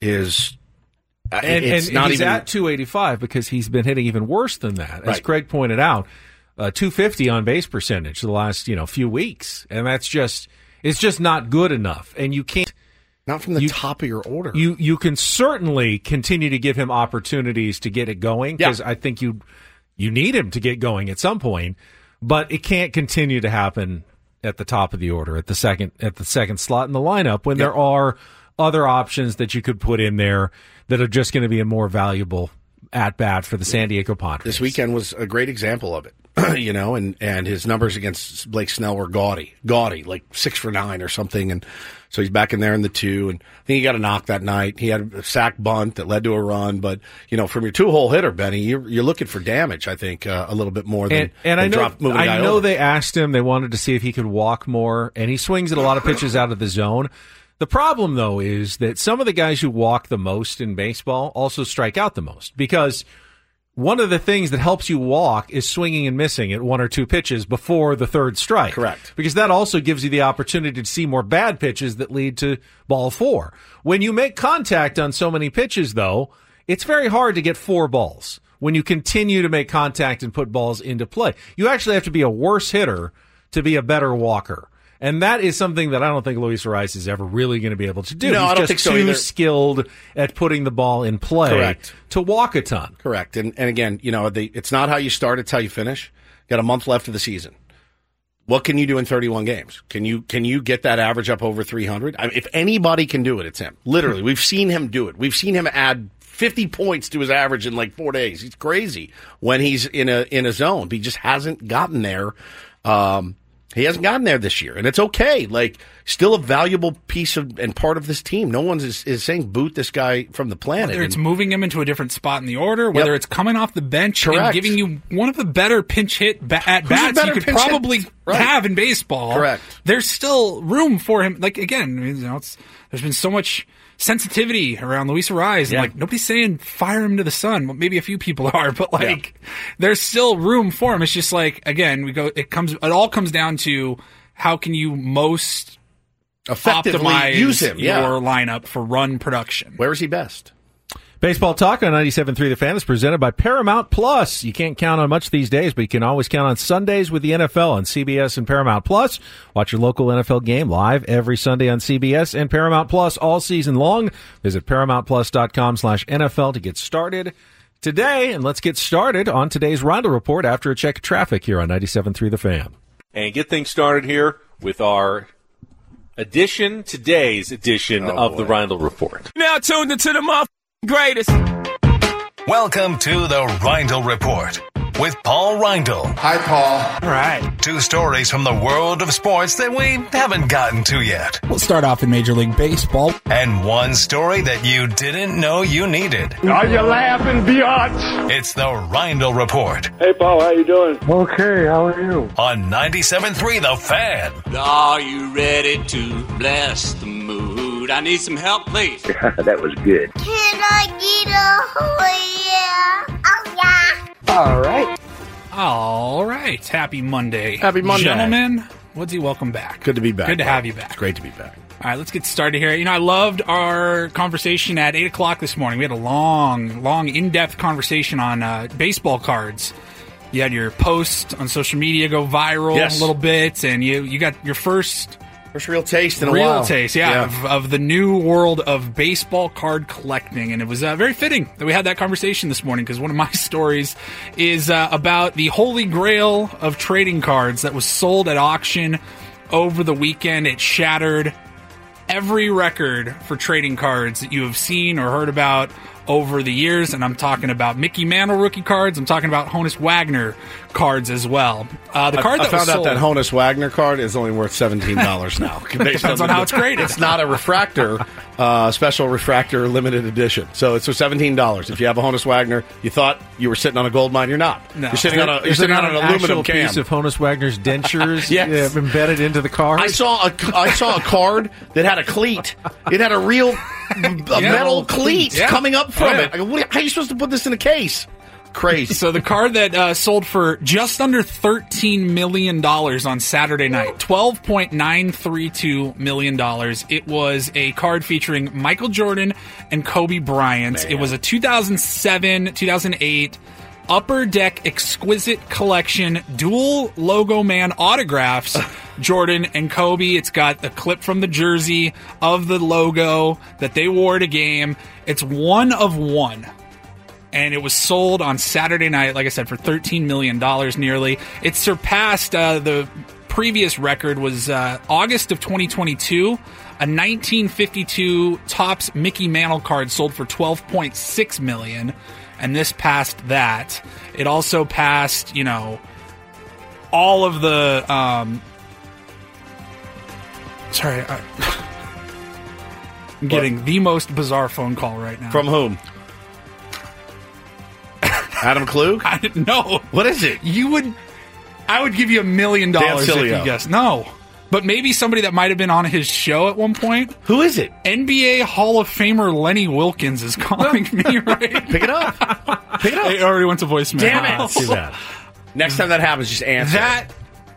is. And, it's and not he's even, at two eighty-five because he's been hitting even worse than that. As right. Craig pointed out, uh, two fifty on base percentage the last, you know, few weeks. And that's just, it's just not good enough. And you can't. Not from the you, top of your order. You you can certainly continue to give him opportunities to get it going because yeah. I think you you need him to get going at some point, but it can't continue to happen at the top of the order, at the second at the second slot in the lineup when yep. there are other options that you could put in there that are just going to be a more valuable at-bat for the San Diego Padres. This weekend was a great example of it, you know, and, and his numbers against Blake Snell were gaudy, gaudy, like six for nine or something, and so he's back in there in the two, and I think he got a knock that night. He had a sack bunt that led to a run, but, you know, from your two-hole hitter, Benny, you're, you're looking for damage, I think, uh, a little bit more than, and, and than I know, drop, moving I the know over. They asked him, they wanted to see if he could walk more, and he swings at a lot of pitches out of the zone. The problem, though, is that some of the guys who walk the most in baseball also strike out the most because one of the things that helps you walk is swinging and missing at one or two pitches before the third strike. Correct. Because that also gives you the opportunity to see more bad pitches that lead to ball four. When you make contact on so many pitches, though, it's very hard to get four balls when you continue to make contact and put balls into play. You actually have to be a worse hitter to be a better walker. And that is something that I don't think Luis Arraez is ever really going to be able to do. No, He's I don't just think so too either. skilled at putting the ball in play Correct. to walk a ton. Correct. And and again, you know, the, it's not how you start, it's how you finish. You got a month left of the season. What can you do in thirty-one games? Can you can you get that average up over three hundred? I mean, if anybody can do it, it's him. Literally, we've seen him do it. We've seen him add fifty points to his average in like four days. He's crazy when he's in a in a zone. But he just hasn't gotten there. Um, He hasn't gotten there this year, and it's okay. Like, still a valuable piece of and part of this team. No one is, is saying boot this guy from the planet. Whether it's and, moving him into a different spot in the order, whether Yep. it's coming off the bench Correct. and giving you one of the better pinch hit ba- at bats you could pinch hit? probably Right. have in baseball. Correct. There's still room for him. Like, again, you know, it's, there's been so much sensitivity around Luis Arraez. Yeah. Like, nobody's saying fire him to the sun. Well, maybe a few people are, but like, yeah. there's still room for him. It's just like, again, we go. It comes. It all comes down to how can you most effectively optimize use him, yeah. your lineup for run production. Where is he best? Baseball Talk on ninety-seven point three The Fan is presented by Paramount Plus. You can't count on much these days, but you can always count on Sundays with the N F L on C B S and Paramount Plus. Watch your local N F L game live every Sunday on C B S and Paramount Plus all season long. Visit ParamountPlus.com slash NFL to get started today. And let's get started on today's Rondo Report after a check of traffic here on ninety-seven point three The Fan. And get things started here with our edition, today's edition oh, of boy. the Rondo Report. Now tuned into the motherfucking greatest. Welcome to the Reindl Report with Paul Reindl. Hi, Paul. All right. Two stories from the world of sports that we haven't gotten to yet. We'll start off in Major League Baseball. And one story that you didn't know you needed. Are you laughing, biatch? It's the Reindl Report. Hey, Paul, how you doing? Okay, how are you? On ninety-seven point three The Fan. Are you ready to bless the mood? food. I need some help, please. That was good. Can I get a oh yeah? Oh yeah. All right. All right. Happy Monday. Happy Monday. Gentlemen, Woodsy, welcome back. Good to be back. Good to bro. have you back. It's great to be back. All right, let's get started here. You know, I loved our conversation at eight o'clock this morning. We had a long, long, in-depth conversation on uh, baseball cards. You had your post on social media go viral Yes. a little bit, and you, you got your first... First real taste in a real while. taste, yeah, Yeah. Of, of the new world of baseball card collecting. And it was uh, very fitting that we had that conversation this morning, because one of my stories is uh, about the holy grail of trading cards that was sold at auction over the weekend. It shattered every record for trading cards that you have seen or heard about over the years, and I'm talking about Mickey Mantle rookie cards. I'm talking about Honus Wagner cards as well. Uh, the card I, that I was found out sold, that Honus Wagner card is only worth seventeen dollars now. Depends on how it's graded. It's not a refractor, uh, special refractor limited edition. So it's for seventeen dollars. If you have a Honus Wagner, you thought you were sitting on a gold mine. You're not. No. You're sitting on a you're Is sitting there on an not aluminum actual can. piece of Honus Wagner's dentures Yes. uh, embedded into the card? I saw a I saw a card that had a cleat. It had a real a Yeah. metal cleat Yeah. coming up from Oh, yeah. it. I go, what, how are you supposed to put this in a case? Crazy. So the card that uh, sold for just under thirteen million dollars on Saturday night, twelve point nine three two million dollars. It was a card featuring Michael Jordan and Kobe Bryant. Man. It was a two thousand seven, two thousand eight Upper Deck Exquisite Collection dual logo man autographs. Jordan and Kobe. It's got a clip from the jersey of the logo that they wore at a game. It's one of one. And it was sold on Saturday night, like I said, for thirteen million dollars nearly. It surpassed uh, the previous record was uh, August of twenty twenty-two. A nineteen fifty-two Topps Mickey Mantle card sold for twelve point six million dollars. And this passed that. It also passed, you know, all of the... Um, sorry, I, I'm getting the most bizarre phone call right now. From whom? Adam Klug? I didn't know. What is it? You would... I would give you a million dollars if you Cilio. guessed. No. But maybe somebody that might have been on his show at one point. Who is it? N B A Hall of Famer Lenny Wilkins is calling me right. Pick it up. Pick it up. It already went to voicemail. Damn it. Oh. Too bad. Next time that happens, just answer. That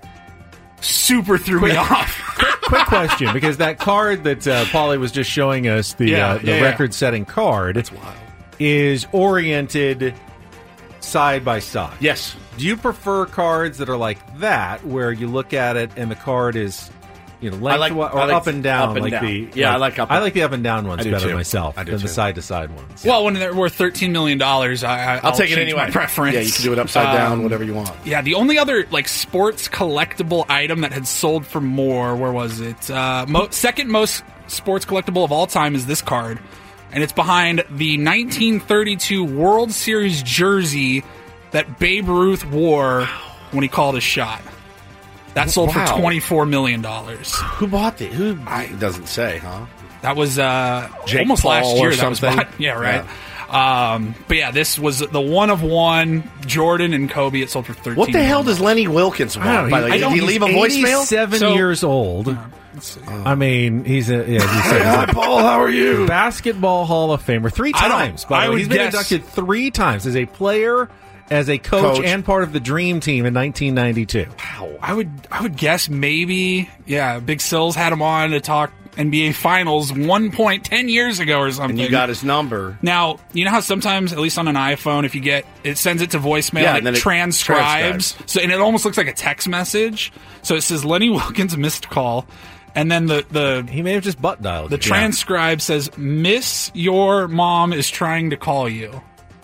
super threw me off. Quick question, because that card that uh, Paulie was just showing us, the, Yeah, uh, the yeah, yeah. record-setting card, That's wild. is oriented side by side. Yes. Do you prefer cards that are like that, where you look at it and the card is, you know, I like- lengthwise I or like up and down? up and like down. the Yeah, I like up I and- like the up and down ones I do better too. myself I do than the too. side to side ones. Well, when they're worth thirteen million dollars, I, I, I'll take it change anyway. my preference. Yeah, you can do it upside down, Um, whatever you want. Yeah, the only other like sports collectible item that had sold for more, where was it? Uh, mo- second most sports collectible of all time is this card, and it's behind the nineteen thirty-two World Series jersey that Babe Ruth wore when he called his shot. That sold Wow. for twenty-four million dollars. Who bought it? Who? It doesn't say, huh? That was uh, Jake almost Paul last or year. That was something? bought. Yeah, right. Um, but yeah, this was the one of one. Jordan and Kobe. It sold for thirteen. What the hell does Lenny Wilkins want? I don't know. By the way, I did don't- he leave a he's voicemail? eighty-seven So- years old. I mean, he's a yeah. He said, Hi, Paul. How are you? Basketball Hall of Famer three I don't- times. By I the way, would he's been guess- inducted three times as a player, as a coach, Coach. and part of the Dream Team in nineteen ninety-two. I would I would guess maybe yeah. Big Sills had him on to talk N B A Finals one point ten years ago or something. And you got his number. Now, you know how sometimes, at least on an iPhone, if you get it sends it to voicemail, Yeah, and and then it it transcribes. transcribes. So and it almost looks like a text message. So it says Lenny Wilkins missed call, and then the the He may have just butt dialed. the it. transcribe says Miss your mom is trying to call you.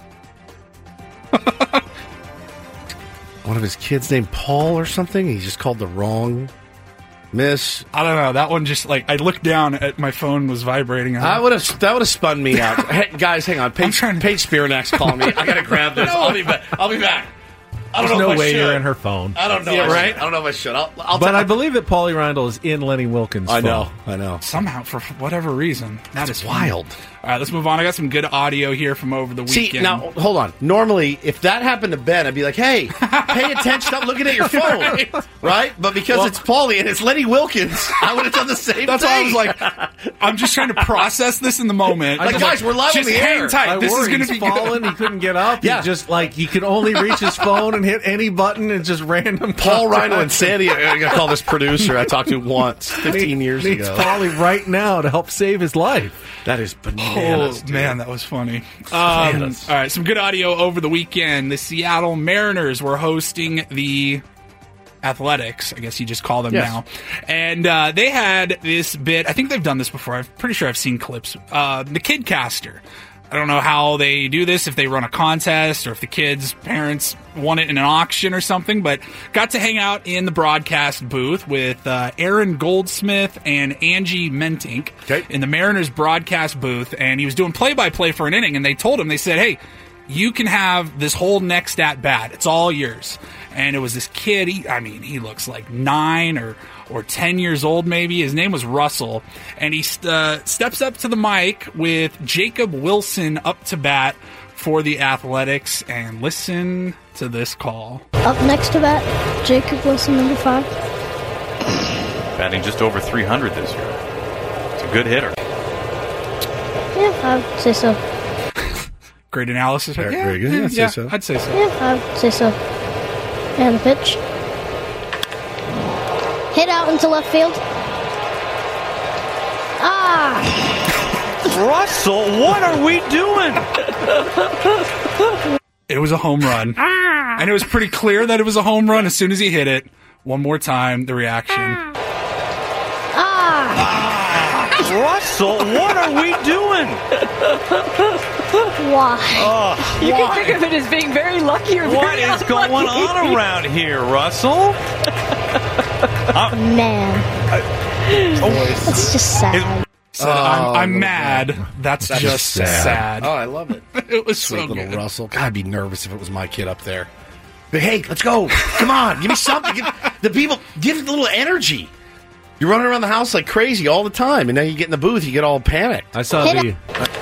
One of his kids named Paul or something. He just called the wrong miss. I don't know. That one just like I looked down at my phone was vibrating. I would have that would have spun me out. Hey, guys, hang on. Paige, trying to- Paige Spiranack's calling me. I gotta grab this. I'll be back. I'll be back. I don't There's know no if I way should. you're in her phone. I don't know. Yeah, I right? should. I don't know if I should. I'll, I'll But tell- I believe that Paulie Randall is in Lenny Wilkins' I know. phone. I know. somehow for whatever reason that is Wild. All right, let's move on. I got some good audio here from over the weekend. See, now, hold on. Normally, if that happened to Ben, I'd be like, hey, pay attention. Stop looking at your phone. right? right? But because well, it's Paulie and it's Lenny Wilkins, I would have done the same that's thing. That's why I was like, I'm just trying to process this in the moment. Like, guys, like, we're live on the hang air. tight. I this is going to be fallen. good. He couldn't get up. Yeah. He just, like, he could only reach his phone and hit any button and just random. Paul Rhino and Sandy, I got to call this producer I talked to once, fifteen years needs ago. Paulie right now to help save his life. That is bananas, Oh, man, that was funny. Um, all right, some good audio over the weekend. The Seattle Mariners were hosting the Athletics, I guess you just call them yes. now. And uh, they had this bit. I think they've done this before. I'm pretty sure I've seen clips. Uh, the Kidcaster. I don't know how they do this, if they run a contest or if the kids' parents won it in an auction or something, but got to hang out in the broadcast booth with uh, Aaron Goldsmith and Angie Mentink okay. in the Mariners broadcast booth, and he was doing play-by-play for an inning, and they told him, they said, hey, you can have this whole next at-bat. It's all yours. And it was this kid, he, I mean, he looks like nine or or ten years old maybe. His name was Russell. And he uh, steps up to the mic with Jacob Wilson up to bat for the Athletics. And listen to this call. Up next to bat, Jacob Wilson, number five. Batting just over three hundred this year. It's a good hitter. Yeah, I would say so. Great analysis. Very, yeah, very good. Yeah, I'd say yeah, so. I'd say so. Yeah, I would say so. And the pitch. Hit out into left field. Ah! Russell, what are we doing? It was a home run. Ah! And it was pretty clear that it was a home run as soon as he hit it. One more time, the reaction. Ah! Russell, what are we doing? Why? Oh, you why? can think of it as being very lucky or What very is unlucky. going on around here, Russell? Man. Oh, it's just sad. Said, I'm, Oh, I'm little mad. guy. That's, That's just sad. sad. Oh, I love it. It was Sweet so little good. Russell. God, I'd be nervous if it was my kid up there. But hey, let's go. Come on, give me something. Give, the people, give it a little energy. You're running around the house like crazy all the time, and then you get in the booth, you get all panicked. I saw Hit the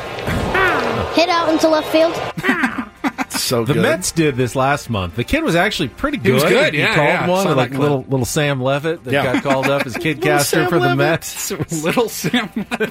Hit out into left field. So the good. Mets did this last month. The kid was actually pretty good. He was good, yeah, He called yeah. one, Saw like that clip. little little Sam Levitt that Yeah. got called up as Kidcaster Sam for the Levitt. Mets. Little Sam.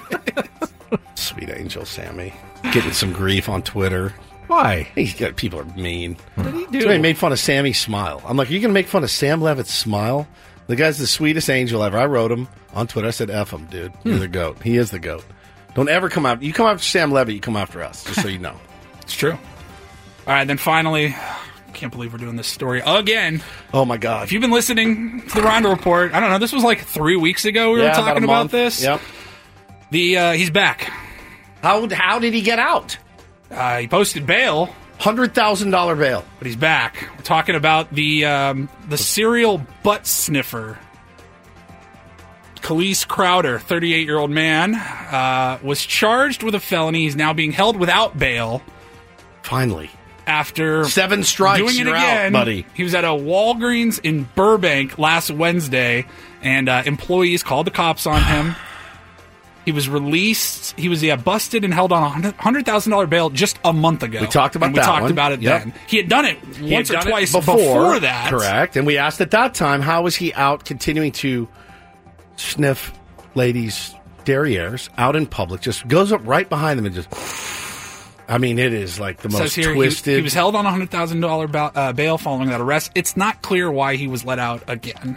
Sweet angel Sammy. Getting some grief on Twitter. Why? He's got, people are mean. What did he do? Somebody made fun of Sammy's smile. I'm like, are you going to make fun of Sam Levitt's smile? The guy's the sweetest angel ever. I wrote him on Twitter. I said, F him, dude. You're the GOAT. He is the GOAT. Don't ever come after... You come after Sam Levitt, you come after us, just so you know. It's true. All right, then finally, can't believe we're doing this story again. Oh, my God. If you've been listening to the Rondo Report, I don't know, this was like three weeks ago we Yeah, were about talking a about month. this. Yep. The uh, He's back. How, how did he get out? Uh, he posted bail. one hundred thousand dollars bail. But he's back. We're talking about the um, the serial butt sniffer. Khalees Crowder, thirty-eight-year-old man, uh, was charged with a felony. He's now being held without bail. Finally. After Seven strikes, doing it you're again, out, buddy. He was at a Walgreens in Burbank last Wednesday, and uh, employees called the cops on him. He was released. He was yeah busted and held on a one hundred thousand dollars bail just a month ago. We talked about and we that talked one. about it Yep. then. He had done it He once had or done it twice before, before that. Correct. And we asked at that time, how was he out continuing to sniff ladies' derrieres out in public? Just goes up right behind them and just... I mean, it is like the It most says here he- twisted... He, was held on a one hundred thousand dollars ba- uh, bail following that arrest. It's not clear why he was let out again.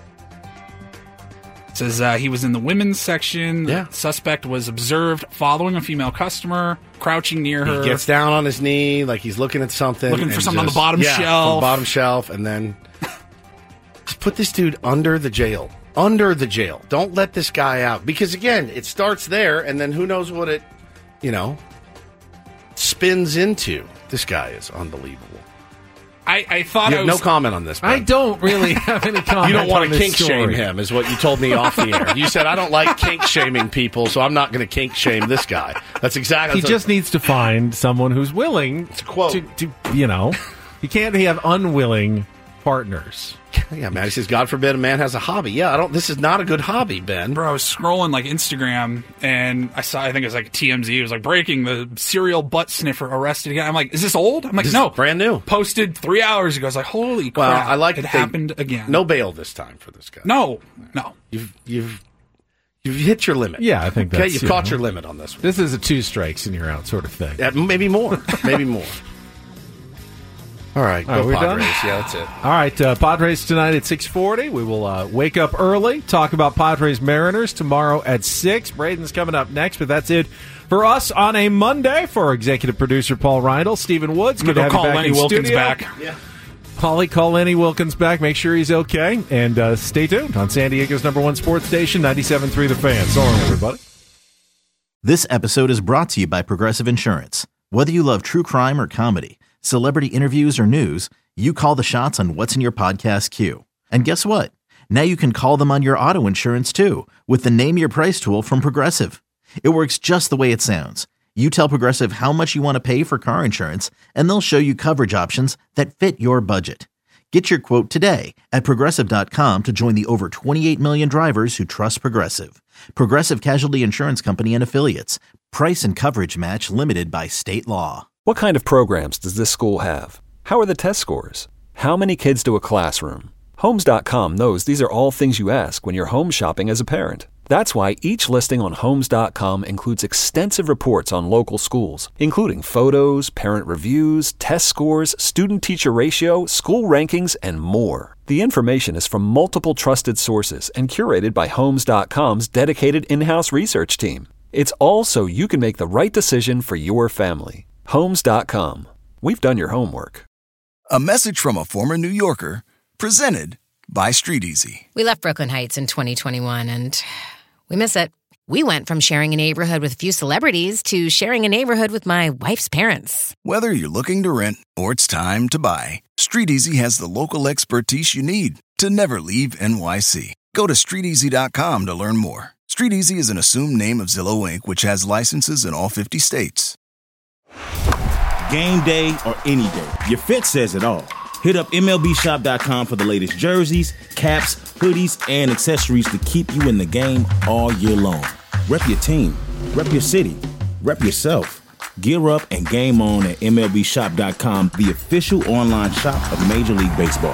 It says uh, he was in the women's section. Yeah. The suspect was observed following a female customer, crouching near her. He gets down on his knee like he's looking at something. Looking for and something on the just- bottom yeah, shelf. From the bottom shelf, and then just put this dude under the jail. Under the jail. Don't let this guy out. Because, again, it starts there, and then who knows what it, you know, spins into. This guy is unbelievable. I, I thought You I have was... no comment on this, Ben. I don't really have any comment. You don't want on to this kink shame story. him, is what you told me off the air. You said, I don't like kink shaming people, so I'm not going to kink shame this guy. That's exactly... He just needs to find someone who's willing It's a quote. to, to, you know, he can't have unwilling partners. Yeah, man. He says, God forbid a man has a hobby. Yeah, I don't. This is not a good hobby, Ben. Bro, I was scrolling like Instagram and I saw, I think it was like T M Z. It was like breaking the serial butt sniffer arrested again. I'm like, is this old? I'm like, This no, is brand new. Posted three hours ago. I was like, holy Well, crap! I like it they- happened again. No bail this time for this guy. No, no. You've you've you've hit your limit. Yeah, I think okay. that's, You've you caught know, your limit on this one. This is a two strikes and you're out sort of thing. Yeah, maybe more. Maybe more. All right, All right, go we're Padres. done? Yeah, that's it. All right, uh, Padres tonight at six forty. We will uh, wake up early, talk about Padres Mariners tomorrow at six. Braden's coming up next, but that's it for us on a Monday. For our executive producer, Paul Reindl, Stephen Woods. I'm Good gonna to go have call you back Lenny in Wilkins studio. back. Yeah. Polly, call Lenny Wilkins back. Make sure he's okay. And uh, stay tuned on San Diego's number one sports station, ninety-seven point three The Fan. So long, everybody. This episode is brought to you by Progressive Insurance. Whether you love true crime or comedy, celebrity interviews or news, you call the shots on what's in your podcast queue. And guess what? Now you can call them on your auto insurance too with the Name Your Price tool from Progressive. It works just the way it sounds. You tell Progressive how much you want to pay for car insurance, and they'll show you coverage options that fit your budget. Get your quote today at Progressive dot com to join the over twenty-eight million drivers who trust Progressive. Progressive Casualty Insurance Company and Affiliates. Price and coverage match limited by state law. What kind of programs does this school have? How are the test scores? How many kids do a classroom? Homes dot com knows these are all things you ask when you're home shopping as a parent. That's why each listing on Homes dot com includes extensive reports on local schools, including photos, parent reviews, test scores, student-teacher ratio, school rankings, and more. The information is from multiple trusted sources and curated by Homes dot com's dedicated in-house research team. It's all so you can make the right decision for your family. Homes dot com. We've done your homework. A message from a former New Yorker, presented by Street Easy. We left Brooklyn Heights in twenty twenty-one, and we miss it. We went from sharing a neighborhood with a few celebrities to sharing a neighborhood with my wife's parents. Whether you're looking to rent or it's time to buy, Street Easy has the local expertise you need to never leave N Y C. Go to street easy dot com to learn more. Street Easy is an assumed name of Zillow Incorporated, which has licenses in all fifty states. Game day or any day, your fit says it all. Hit up M L B shop dot com for the latest jerseys, caps, hoodies, and accessories to keep you in the game all year long. Rep your team, rep your city, rep yourself. Gear up and game on at M L B shop dot com, the official online shop of Major League Baseball.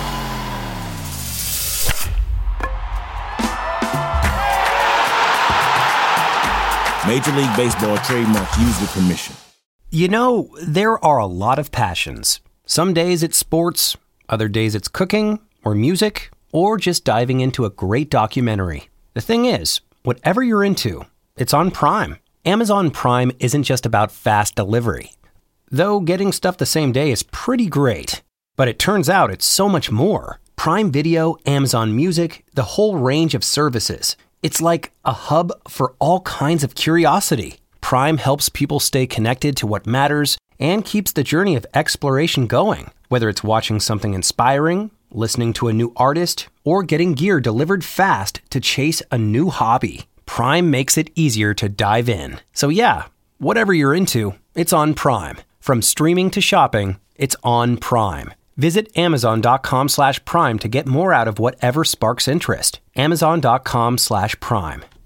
Major League Baseball trademark used with permission. You know, there are a lot of passions. Some days it's sports, other days it's cooking, or music, or just diving into a great documentary. The thing is, whatever you're into, it's on Prime. Amazon Prime isn't just about fast delivery. Though getting stuff the same day is pretty great. But it turns out it's so much more. Prime Video, Amazon Music, the whole range of services. It's like a hub for all kinds of curiosity. Prime helps people stay connected to what matters and keeps the journey of exploration going. Whether it's watching something inspiring, listening to a new artist, or getting gear delivered fast to chase a new hobby, Prime makes it easier to dive in. So yeah, whatever you're into, it's on Prime. From streaming to shopping, it's on Prime. Visit amazon dot com slash prime to get more out of whatever sparks interest. amazon dot com slash prime.